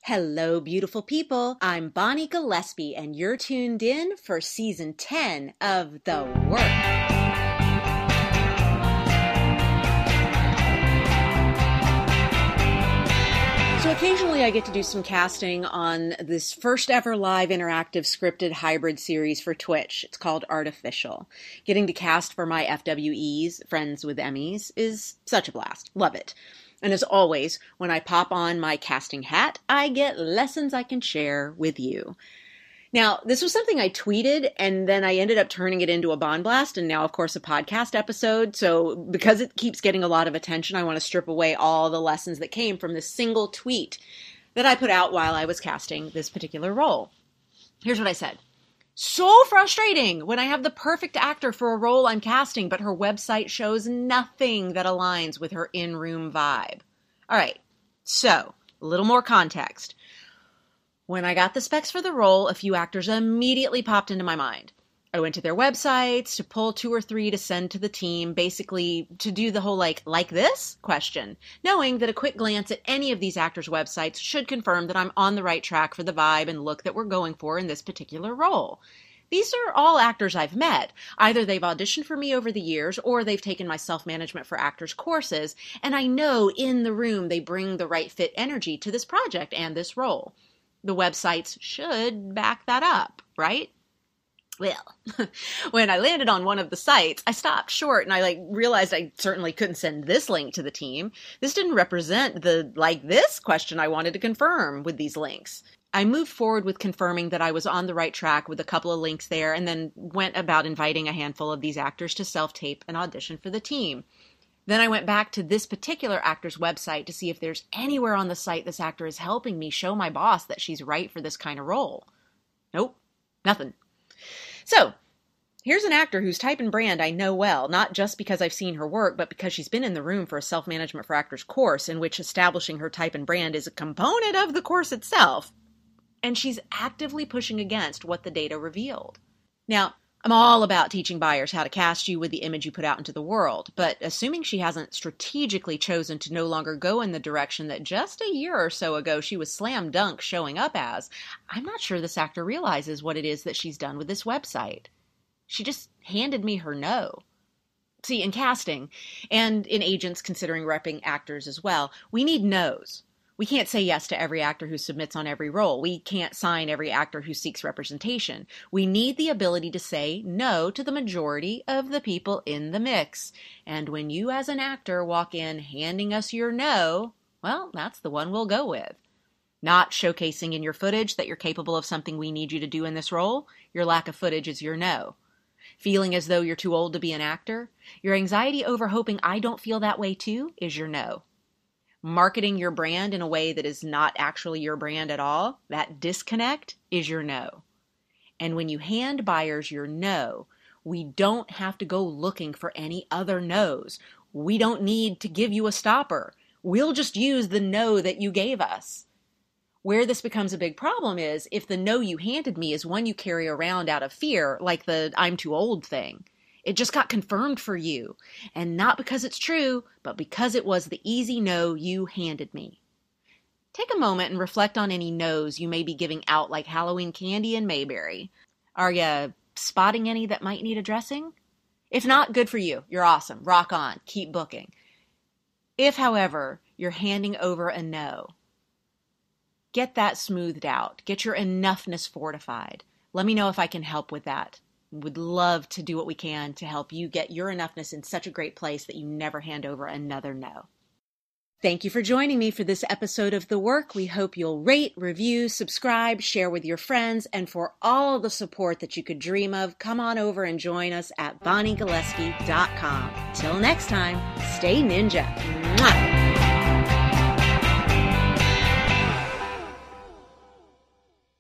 Hello, beautiful people. I'm Bonnie Gillespie, and you're tuned in for Season 10 of The Work. So occasionally I get to do some casting on this first ever live interactive scripted hybrid series for Twitch. It's called Artificial. Getting to cast for my FWEs, Friends with Emmys, is such a blast. Love it. And as always, when I pop on my casting hat, I get lessons I can share with you. Now, this was something I tweeted, and then I ended up turning it into a Bond Blast, and now, of course, a podcast episode. So because it keeps getting a lot of attention, I want to strip away all the lessons that came from this single tweet that I put out while I was casting this particular role. Here's what I said. So frustrating when I have the perfect actor for a role I'm casting, but her website shows nothing that aligns with her in-room vibe. All right, so a little more context. When I got the specs for the role, a few actors immediately popped into my mind. I went to their websites to pull 2 or 3 to send to the team, basically to do the whole like this question, knowing that a quick glance at any of these actors' websites should confirm that I'm on the right track for the vibe and look that we're going for in this particular role. These are all actors I've met. Either they've auditioned for me over the years or they've taken my self-management for actors courses, and I know in the room they bring the right fit energy to this project and this role. The websites should back that up, right? Well, when I landed on one of the sites, I stopped short and I realized I certainly couldn't send this link to the team. This didn't represent the this question I wanted to confirm with these links. I moved forward with confirming that I was on the right track with a couple of links there and then went about inviting a handful of these actors to self-tape and audition for the team. Then I went back to this particular actor's website to see if there's anywhere on the site this actor is helping me show my boss that she's right for this kind of role. Nope, nothing. So, here's an actor whose type and brand I know well, not just because I've seen her work, but because she's been in the room for a self-management for actors course in which establishing her type and brand is a component of the course itself. And she's actively pushing against what the data revealed. Now, I'm all about teaching buyers how to cast you with the image you put out into the world, but assuming she hasn't strategically chosen to no longer go in the direction that just a year or so ago she was slam dunk showing up as, I'm not sure this actor realizes what it is that she's done with this website. She just handed me her no. See, in casting, and in agents considering repping actors as well, we need no's. We can't say yes to every actor who submits on every role. We can't sign every actor who seeks representation. We need the ability to say no to the majority of the people in the mix. And when you as an actor walk in handing us your no, well, that's the one we'll go with. Not showcasing in your footage that you're capable of something we need you to do in this role. Your lack of footage is your no. Feeling as though you're too old to be an actor. Your anxiety over hoping I don't feel that way too is your no. Marketing your brand in a way that is not actually your brand at all, that disconnect is your no. And when you hand buyers your no, we don't have to go looking for any other no's. We don't need to give you a stopper. We'll just use the no that you gave us. Where this becomes a big problem is if the no you handed me is one you carry around out of fear, like the I'm too old thing. It just got confirmed for you, and not because it's true, but because it was the easy no you handed me. Take a moment and reflect on any no's you may be giving out like Halloween candy and Mayberry. Are you spotting any that might need addressing? If not, good for you. You're awesome. Rock on. Keep booking. If, however, you're handing over a no, get that smoothed out. Get your enoughness fortified. Let me know if I can help with that. Would love to do what we can to help you get your enoughness in such a great place that you never hand over another no. Thank you for joining me for this episode of The Work. We hope you'll rate, review, subscribe, share with your friends, and for all the support that you could dream of, come on over and join us at BonnieGillespie.com. Till next time, stay ninja. Mwah!